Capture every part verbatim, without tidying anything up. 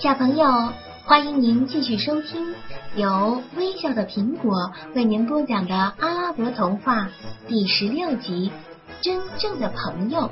小朋友，欢迎您继续收听由微笑的苹果为您播讲的阿拉伯童话第十六集《真正的朋友》。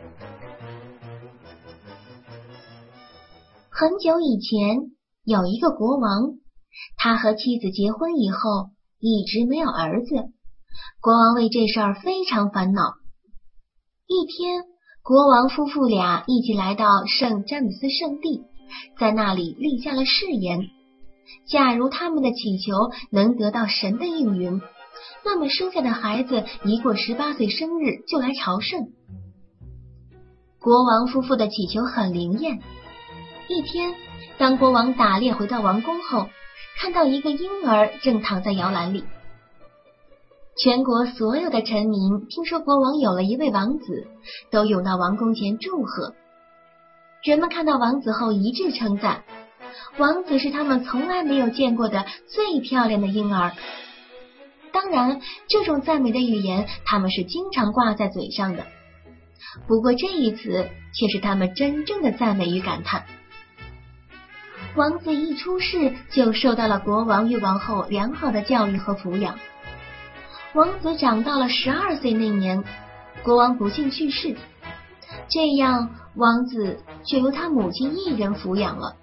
很久以前，有一个国王，他和妻子结婚以后一直没有儿子，国王为这事儿非常烦恼。一天，国王夫妇俩一起来到圣詹姆斯圣地，在那里立下了誓言，假如他们的祈求能得到神的应允，那么生下的孩子一过十八岁生日就来朝圣。国王夫妇的祈求很灵验。一天，当国王打猎回到王宫后，看到一个婴儿正躺在摇篮里。全国所有的臣民听说国王有了一位王子，都涌到王宫前祝贺。人们看到王子后一致称赞，王子是他们从来没有见过的最漂亮的婴儿。当然，这种赞美的语言他们是经常挂在嘴上的，不过这一次却是他们真正的赞美与感叹。王子一出世就受到了国王与王后良好的教育和抚养。王子长到了十二岁那年，国王不幸去世，这样王子却由他母亲一人抚养了。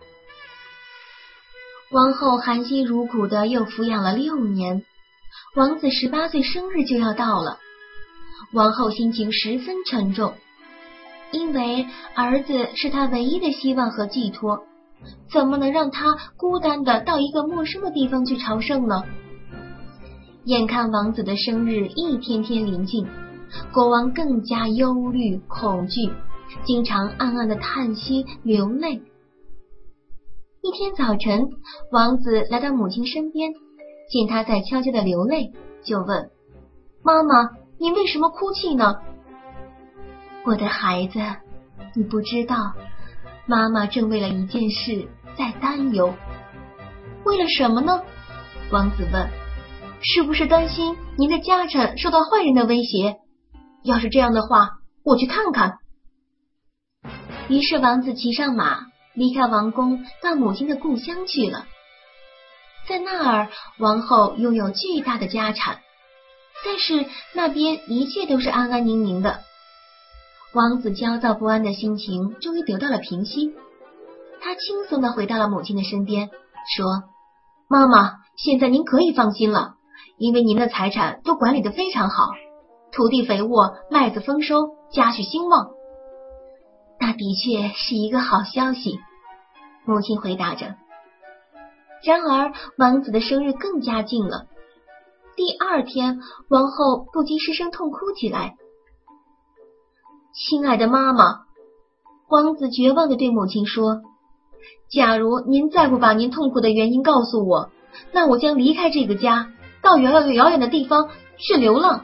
王后含辛茹苦的又抚养了六年，王子十八岁生日就要到了，王后心情十分沉重，因为儿子是她唯一的希望和寄托，怎么能让他孤单的到一个陌生的地方去朝圣呢？眼看王子的生日一天天临近，国王更加忧虑恐惧，经常暗暗的叹息流泪。一天早晨，王子来到母亲身边，见她在悄悄的流泪，就问：妈妈，你为什么哭泣呢？我的孩子，你不知道，妈妈正为了一件事在担忧。为了什么呢？王子问。是不是担心您的家产受到坏人的威胁？要是这样的话，我去看看。于是王子骑上马，离开王宫，到母亲的故乡去了。在那儿，王后拥有巨大的家产，但是那边一切都是安安宁宁的。王子焦躁不安的心情终于得到了平息，他轻松地回到了母亲的身边，说：妈妈，现在您可以放心了，因为您的财产都管理得非常好，土地肥沃，麦子丰收，家畜兴旺。那的确是一个好消息，母亲回答着。然而王子的生日更加近了。第二天，王后不禁失声痛哭起来。亲爱的妈妈，王子绝望地对母亲说，假如您再不把您痛苦的原因告诉我，那我将离开这个家，到遥遥遥远的地方去流浪。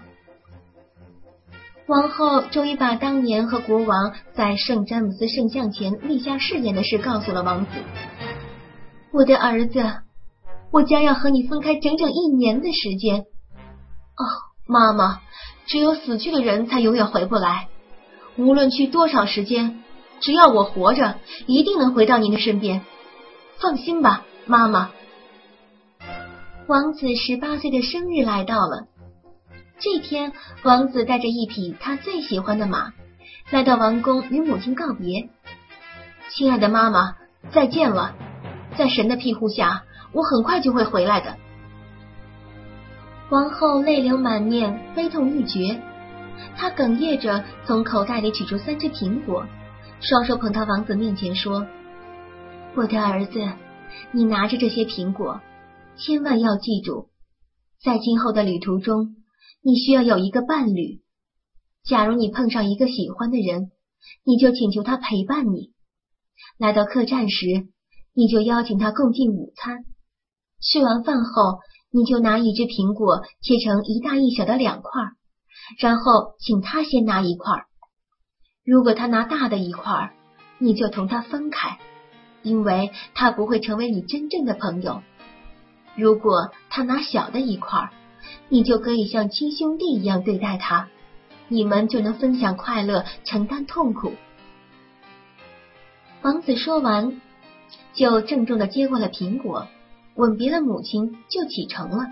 王后终于把当年和国王在圣詹姆斯圣像前立下誓言的事告诉了王子。我的儿子，我将要和你分开整整一年的时间。哦，妈妈，只有死去的人才永远回不来，无论去多少时间，只要我活着，一定能回到您的身边。放心吧，妈妈。王子十八岁的生日来到了。这天，王子带着一匹他最喜欢的马，来到王宫与母亲告别。亲爱的妈妈，再见了，在神的庇护下，我很快就会回来的。王后泪流满面，悲痛欲绝，她哽咽着从口袋里取出三只苹果，双手捧到王子面前说：我的儿子，你拿着这些苹果，千万要记住，在今后的旅途中，你需要有一个伴侣。假如你碰上一个喜欢的人，你就请求他陪伴你。来到客栈时，你就邀请他共进午餐。吃完饭后，你就拿一只苹果切成一大一小的两块，然后请他先拿一块。如果他拿大的一块，你就同他分开，因为他不会成为你真正的朋友。如果他拿小的一块，你就可以像亲兄弟一样对待他，你们就能分享快乐，承担痛苦。王子说完， 就郑重地接过了苹果，吻别了母亲，就启程了。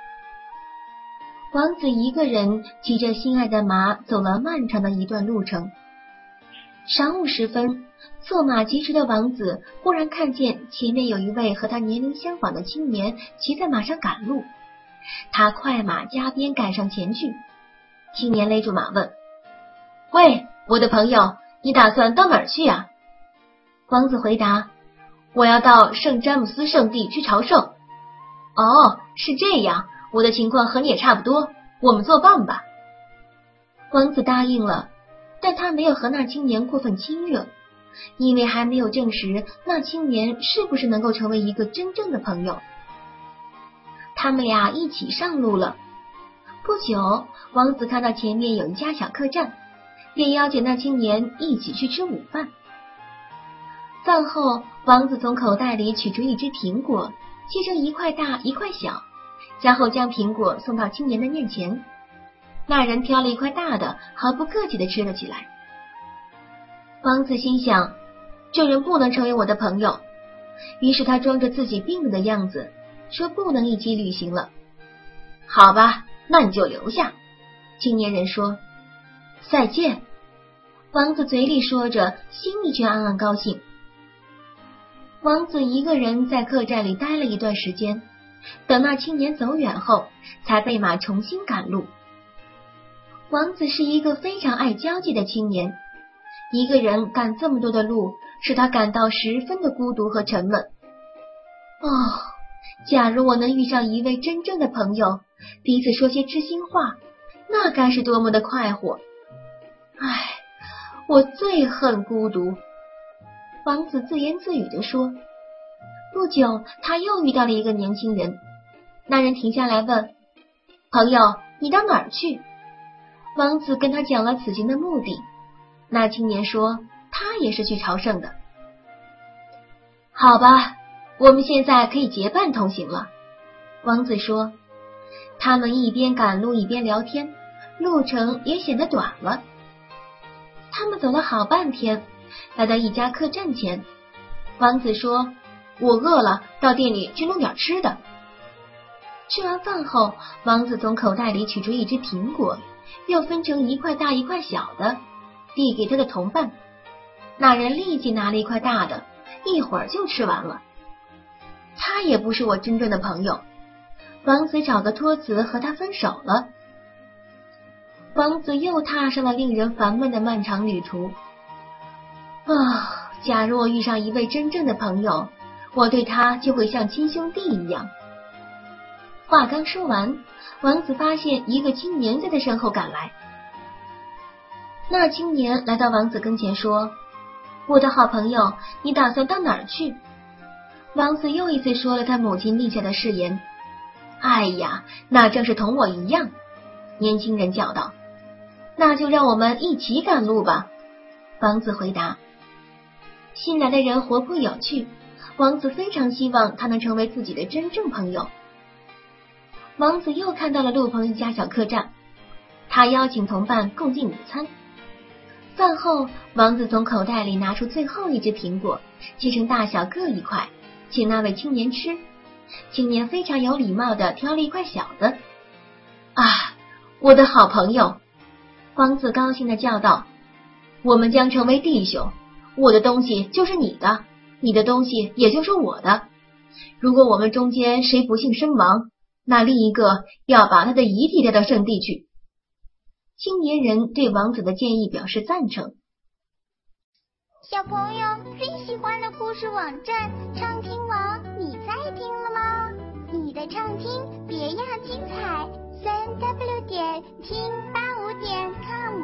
王子一个人骑着心爱的马走了漫长的一段路程。晌午时分，策马疾驰的王子忽然看见前面有一位和他年龄相仿的青年骑在马上赶路，他快马加鞭赶上前去。青年勒住马问：喂，我的朋友，你打算到哪儿去啊？王子回答：我要到圣詹姆斯圣地去朝圣。哦，是这样，我的情况和你也差不多，我们作伴吧。王子答应了，但他没有和那青年过分亲热，因为还没有证实那青年是不是能够成为一个真正的朋友。他们俩一起上路了。不久，王子看到前面有一家小客栈，便邀请那青年一起去吃午饭。饭后，王子从口袋里取出一只苹果，切成一块大一块小，然后将苹果送到青年的面前。那人挑了一块大的，毫不客气地吃了起来。王子心想，这人不能成为我的朋友，于是他装着自己病了的样子，说不能一起旅行了。好吧，那你就留下。青年人说。再见。王子嘴里说着，心里却暗暗高兴。王子一个人在客栈里待了一段时间，等那青年走远后，才备马重新赶路。王子是一个非常爱交际的青年，一个人赶这么多的路，使他感到十分的孤独和沉闷。哦，假如我能遇上一位真正的朋友，彼此说些知心话，那该是多么的快活。唉，我最恨孤独。王子自言自语地说。不久，他又遇到了一个年轻人。那人停下来问：朋友，你到哪儿去？王子跟他讲了此行的目的。那青年说，他也是去朝圣的。好吧，我们现在可以结伴同行了。王子说。他们一边赶路一边聊天，路程也显得短了。他们走了好半天，来到一家客栈前。王子说，我饿了，到店里去弄点吃的。吃完饭后，王子从口袋里取出一只苹果，又分成一块大一块小的，递给他的同伴。那人立即拿了一块大的，一会儿就吃完了。他也不是我真正的朋友。王子找个托辞和他分手了。王子又踏上了令人烦闷的漫长旅途。啊，假如我遇上一位真正的朋友，我对他就会像亲兄弟一样。话刚说完，王子发现一个青年在他身后赶来。那青年来到王子跟前说：我的好朋友，你打算到哪儿去？王子又一次说了他母亲立下的誓言。哎呀，那正是同我一样，年轻人叫道。那就让我们一起赶路吧，王子回答。新来的人活泼有趣，王子非常希望他能成为自己的真正朋友。王子又看到了路旁一家小客栈，他邀请同伴共进午餐。饭后，王子从口袋里拿出最后一只苹果，切成大小各一块，请那位青年吃。青年非常有礼貌地挑了一块小的。啊，我的好朋友，王子高兴地叫道，我们将成为弟兄，我的东西就是你的，你的东西也就是我的。如果我们中间谁不幸身亡，那另一个要把他的遗体带到圣地去。青年人对王子的建议表示赞成。 小朋友最喜欢的故事网站畅听网，你在听了吗？你的畅听别样精彩，三 w 点听八五点 com。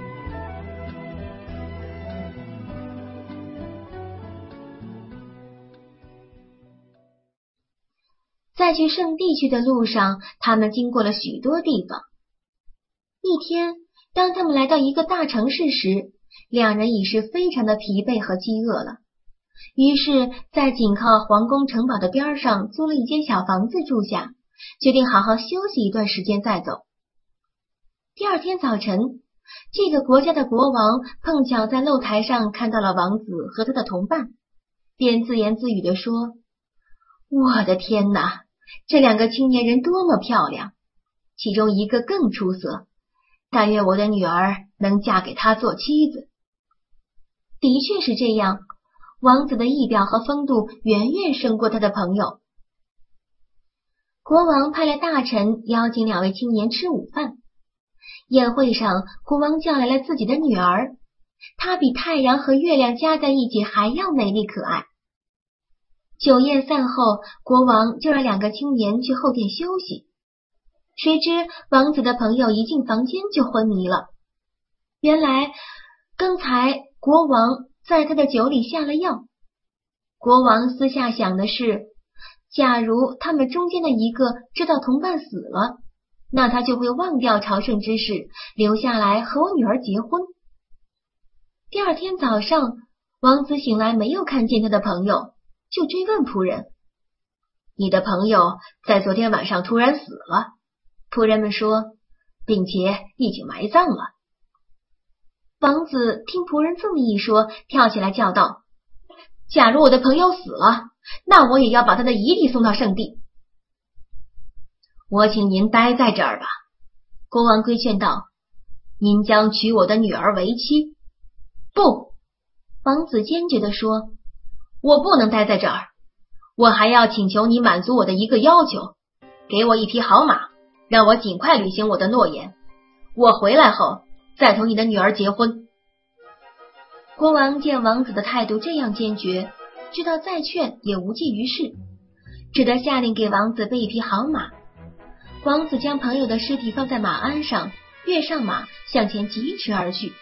在去圣地去的路上，他们经过了许多地方。一天，当他们来到一个大城市时，两人已是非常的疲惫和饥饿了，于是在紧靠皇宫城堡的边上租了一间小房子住下，决定好好休息一段时间再走。第二天早晨，这个国家的国王碰巧在露台上看到了王子和他的同伴， 便自言自语地说：我的天哪，这两个青年人多么漂亮，其中一个更出色，但愿我的女儿能嫁给他做妻子。的确是这样，王子的仪表和风度远远胜过他的朋友。国王派了大臣邀请两位青年吃午饭。宴会上，国王叫来了自己的女儿，她比太阳和月亮加在一起还要美丽可爱。酒宴散后，国王就让两个青年去后殿休息。谁知王子的朋友一进房间就昏迷了。原来刚才国王在他的酒里下了药。国王私下想的是，假如他们中间的一个知道同伴死了，那他就会忘掉朝圣之事，留下来和我女儿结婚。第二天早上，王子醒来没有看见他的朋友，就追问仆人：你的朋友在昨天晚上突然死了。仆人们说，并且已经埋葬了。王子听仆人这么一说，跳起来叫道：假如我的朋友死了，那我也要把他的遗体送到圣地。我请您待在这儿吧，国王规劝道，您将娶我的女儿为妻。不，王子坚决地说，我不能待在这儿，我还要请求你满足我的一个要求，给我一匹好马，让我尽快履行我的诺言，我回来后再同你的女儿结婚。国王见王子的态度这样坚决，知道再劝也无济于事，只得下令给王子备一匹好马。王子将朋友的尸体放在马鞍上，跃上马，向前疾驰而去。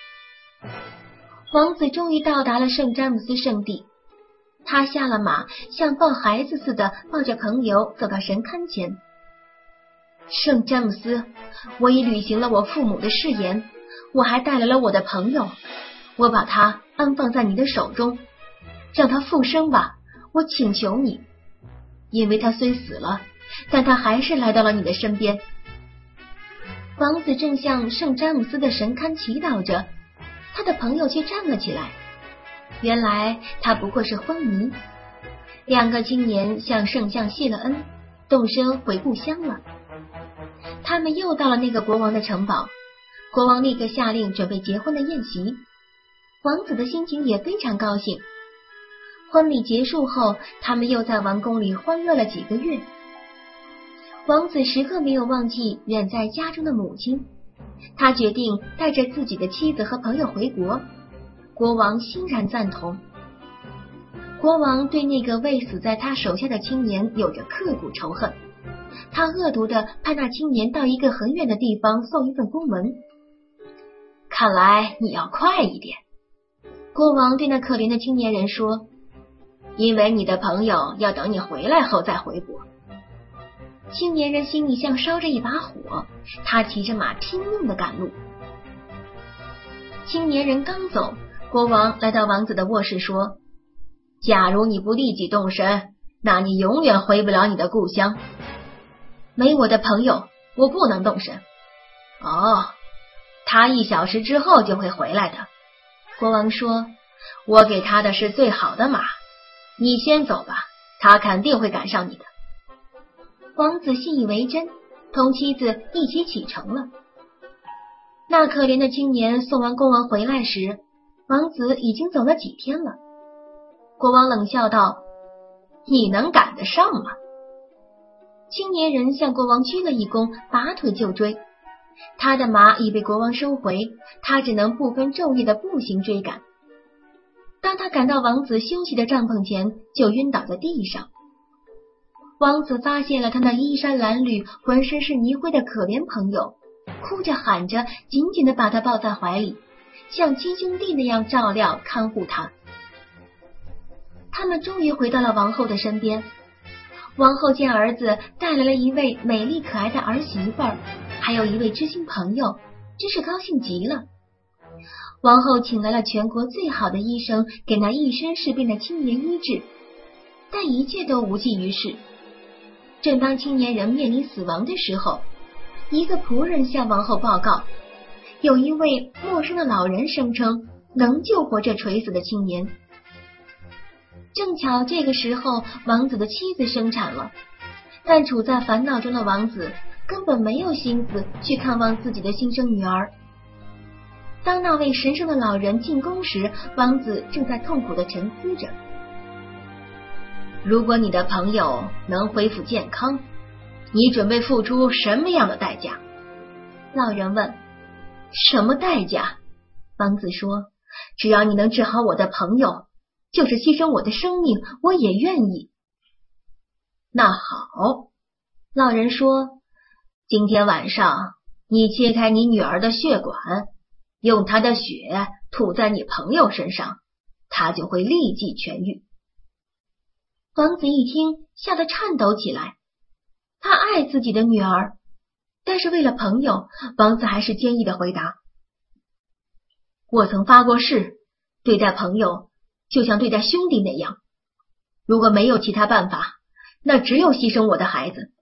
王子终于到达了圣詹姆斯圣地，他下了马，像抱孩子似的抱着朋友走到神龛前。圣詹姆斯，我已履行了我父母的誓言，我还带来了我的朋友，我把他安放在你的手中，让他复生吧，我请求你，因为他虽死了，但他还是来到了你的身边。王子正向圣詹姆斯的神龛祈祷着，他的朋友却站了起来。原来他不过是昏迷。两个青年向圣像谢了恩，动身回故乡了。他们又到了那个国王的城堡，国王立刻下令准备结婚的宴席。王子的心情也非常高兴。婚礼结束后，他们又在王宫里欢乐了几个月。王子时刻没有忘记远在家中的母亲，他决定带着自己的妻子和朋友回国。国王欣然赞同。国王对那个未死在他手下的青年有着刻骨仇恨，他恶毒地派那青年到一个很远的地方送一份公文。看来你要快一点，国王对那可怜的青年人说，因为你的朋友要等你回来后再回国。青年人心里像烧着一把火，他骑着马拼命地赶路。青年人刚走，国王来到王子的卧室说，假如你不立即动身，那你永远回不了你的故乡。没我的朋友，我不能动身。哦，他一小时之后就会回来的。国王说，我给他的是最好的马，你先走吧，他肯定会赶上你的。王子信以为真，同妻子一起启程了。那可怜的青年送完公文回来时，王子已经走了几天了。国王冷笑道，你能赶得上吗？青年人向国王鞠了一躬，拔腿就追。他的马已被国王收回，他只能不分昼夜的步行追赶。当他赶到王子休息的帐篷前，就晕倒在地上。王子发现了他那衣衫褴褛、浑身是泥灰的可怜朋友，哭着喊着，紧紧地把他抱在怀里，像亲兄弟那样照料看护他。他们终于回到了王后的身边。王后见儿子带来了一位美丽可爱的儿媳妇儿，还有一位知心朋友，真是高兴极了。王后请来了全国最好的医生，给那一身是病的青年医治，但一切都无济于事。正当青年人面临死亡的时候，一个仆人向王后报告，有一位陌生的老人声称能救活这垂死的青年。 正巧这个时候，王子的妻子生产了，但处在烦恼中的王子根本没有心思去看望自己的新生女儿。当那位神圣的老人进宫时，王子正在痛苦地沉思着。如果你的朋友能恢复健康，你准备付出什么样的代价？老人问。什么代价？王子说，只要你能治好我的朋友，就是牺牲我的生命，我也愿意。那好，老人说，今天晚上你切开你女儿的血管，用她的血吐在你朋友身上，她就会立即痊愈。王子一听，吓得颤抖起来。他爱自己的女儿，但是为了朋友，王子还是坚毅地回答：我曾发过誓，对待朋友就像对待兄弟那样，如果没有其他办法，那只有牺牲我的孩子。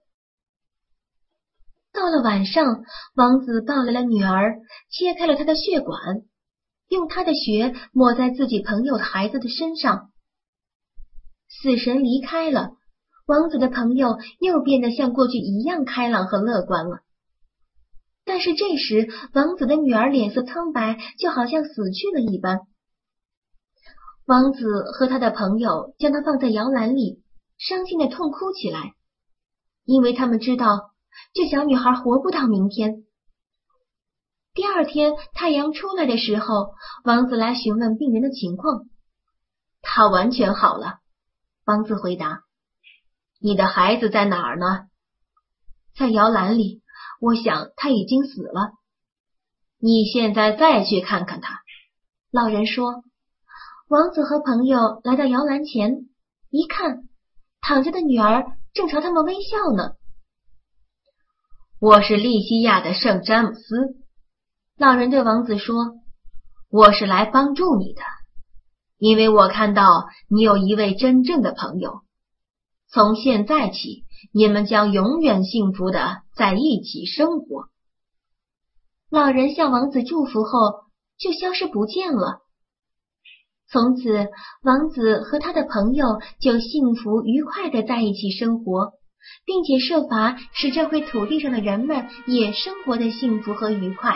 到了晚上，王子抱来了女儿，切开了她的血管，用她的血抹在自己朋友孩子的身上。死神离开了，王子的朋友又变得像过去一样开朗和乐观了。但是这时，王子的女儿脸色苍白，就好像死去了一般。王子和他的朋友将她放在摇篮里，伤心地痛哭起来，因为他们知道这小女孩活不到明天。第二天太阳出来的时候，王子来询问病人的情况。她完全好了，王子回答。你的孩子在哪儿呢？在摇篮里，我想他已经死了。你现在再去看看他，老人说。王子和朋友来到摇篮前，一看，躺着的女儿正朝他们微笑呢。我是利西亚的圣詹姆斯，老人对王子说，我是来帮助你的，因为我看到你有一位真正的朋友。从现在起，你们将永远幸福的在一起生活。老人向王子祝福后，就消失不见了。从此，王子和他的朋友就幸福愉快的在一起生活，并且设法使这块土地上的人们也生活的幸福和愉快。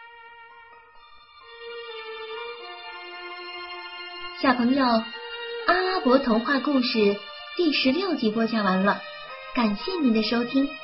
小朋友，阿拉伯童话故事第十六集播讲完了，感谢您的收听。